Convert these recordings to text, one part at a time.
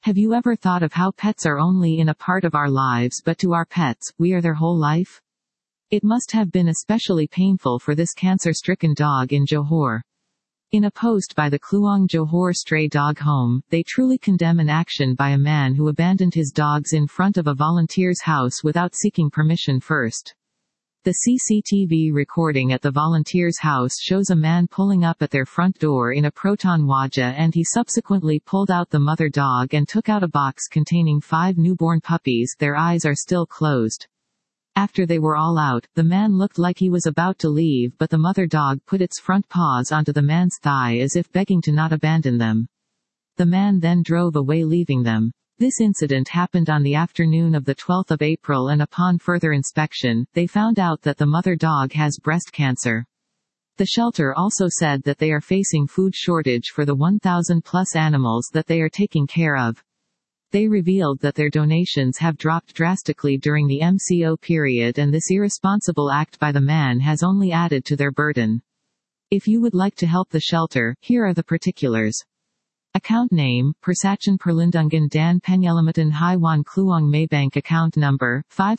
Have you ever thought of how pets are only in a part of our lives, but to our pets, we are their whole life? It must have been especially painful for this cancer-stricken dog in Johor. In a post by the Kluang Johor Stray Dog Home, they truly condemn an action by a man who abandoned his dogs in front of a volunteer's house without seeking permission first. The CCTV recording at the volunteer's house shows a man pulling up at their front door in a Proton Wajah, and he subsequently pulled out the mother dog and took out a box containing 5 newborn puppies. Their eyes are still closed. After they were all out, the man looked like he was about to leave, but the mother dog put its front paws onto the man's thigh as if begging to not abandon them. The man then drove away, leaving them. This incident happened on the afternoon of the 12th of April, and upon further inspection, they found out that the mother dog has breast cancer. The shelter also said that they are facing food shortage for the 1,000+ animals that they are taking care of. They revealed that their donations have dropped drastically during the MCO period, and this irresponsible act by the man has only added to their burden. If you would like to help the shelter, here are the particulars. Account name, Persachan Perlindungan Dan Penyelamatan Haiwan Kluang Maybank. Account number,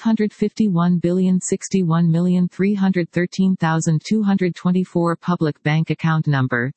551,061,313,224. Public bank account number,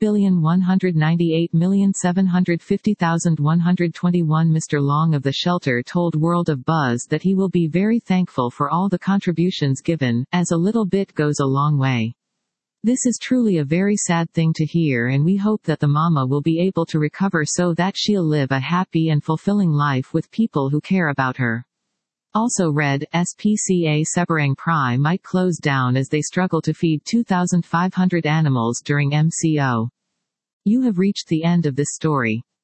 3,198,750,121. Mr. Long of the shelter told World of Buzz that he will be very thankful for all the contributions given, as a little bit goes a long way. This is truly a very sad thing to hear, and we hope that the mama will be able to recover so that she'll live a happy and fulfilling life with people who care about her. Also read, SPCA Seberang Pri might close down as they struggle to feed 2,500 animals during MCO. You have reached the end of this story.